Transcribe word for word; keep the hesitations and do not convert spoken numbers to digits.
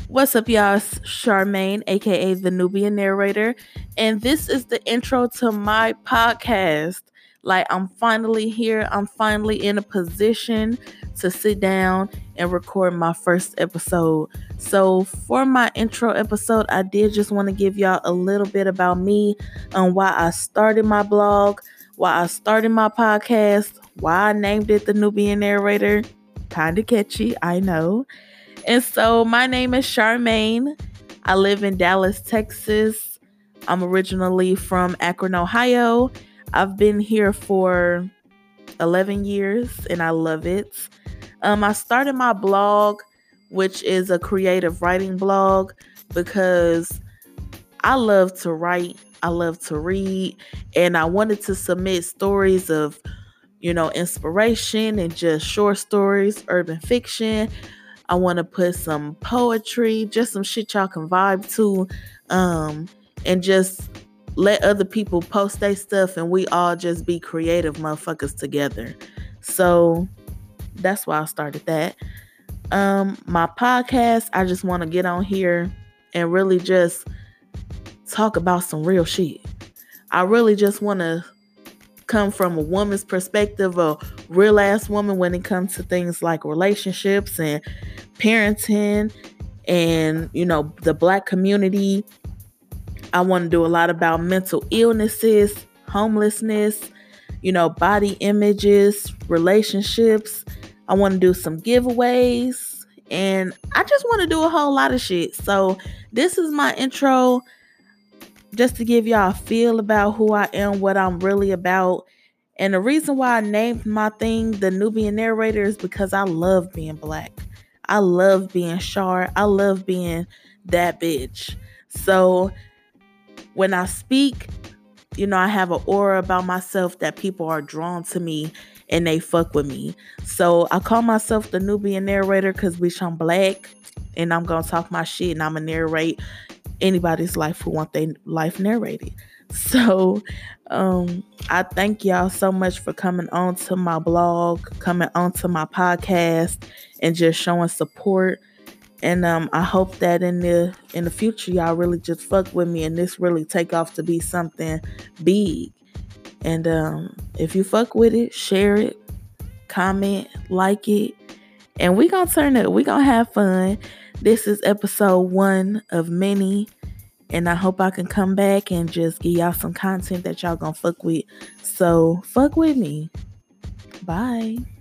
What's up, y'all? It's Charmaine, aka the Nubian Narrator, and this is the intro to my podcast. Like, I'm finally here, I'm finally in a position to sit down and record my first episode. So, for my intro episode, I did just want to give y'all a little bit about me and why I started my blog, why I started my podcast, why I named it the Nubian Narrator. Kind of catchy, I know. And so my name is Charmaine. I live in Dallas, Texas. I'm originally from Akron, Ohio. I've been here for eleven years and I love it. Um, I started my blog, which is a creative writing blog, because I love to write. I love to read. And I wanted to submit stories of, you know, inspiration and just short stories, urban fiction. I want to put some poetry, just some shit y'all can vibe to, um, and just let other people post their stuff and we all just be creative motherfuckers together. So that's why I started that. Um, my podcast, I just want to get on here and really just talk about some real shit. I really just want to come from a woman's perspective, a real ass woman, when it comes to things like relationships and parenting and, you know, the Black community. I want to do a lot about mental illnesses, homelessness, you know, body images, relationships. I want to do some giveaways, and I just want to do a whole lot of shit. So this is my intro, just to give y'all a feel about who I am, what I'm really about. And the reason why I named my thing the Nubian Narrator is because I love being Black. I love being Char. I love being that bitch. So when I speak, you know, I have an aura about myself that people are drawn to me and they fuck with me. So I call myself the Nubian Narrator because, bitch, I'm Black and I'm going to talk my shit and I'm going to narrate anybody's life who want their life narrated. So um, I thank y'all so much for coming on to my blog, coming on to my podcast, and just showing support. And um, I hope that in the in the future, y'all really just fuck with me and this really take off to be something big. And um, if you fuck with it, share it, comment, like it, and we gonna turn it. We gonna have fun. This is episode one of many. And I hope I can come back and just give y'all some content that y'all gonna fuck with. So fuck with me. Bye.